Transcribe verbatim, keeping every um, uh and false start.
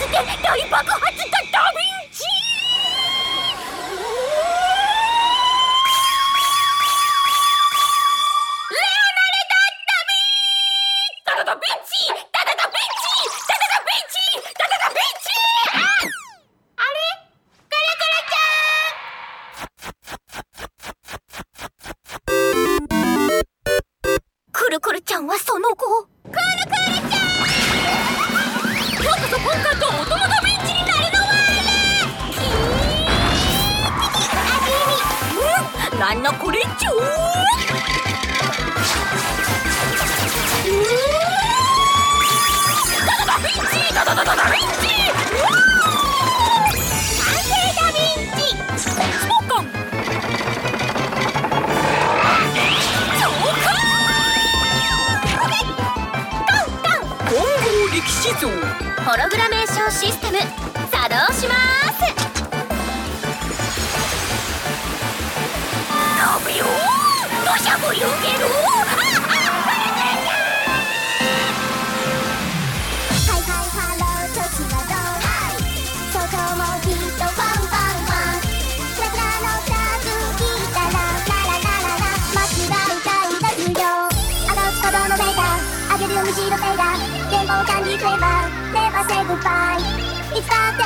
で大爆発だダヴィンチ。レオナルド・ダ・ヴィンチ、ダダダ・ヴィンチ、ダダダ・ヴィンチ、ダダダ・ヴィンチ、ダダダ・ヴィンチ。あれ、コロコロちゃん。くるくるちゃんはその後、くるくるちゃん、ようこそ本館と元のダヴィンチになるのはキーあじみ、なんなこれちょダダダヴィンチ、ダダダダダヴィンチ、完成ダヴィンチスポッコン歴史像ホログラメーションシステム作動します。飛ぶよー、土砂もよけろー。 あげるよ虹色フェイダー、電報キャンディーフレーバー、ネバーセイグッバイ。いつだって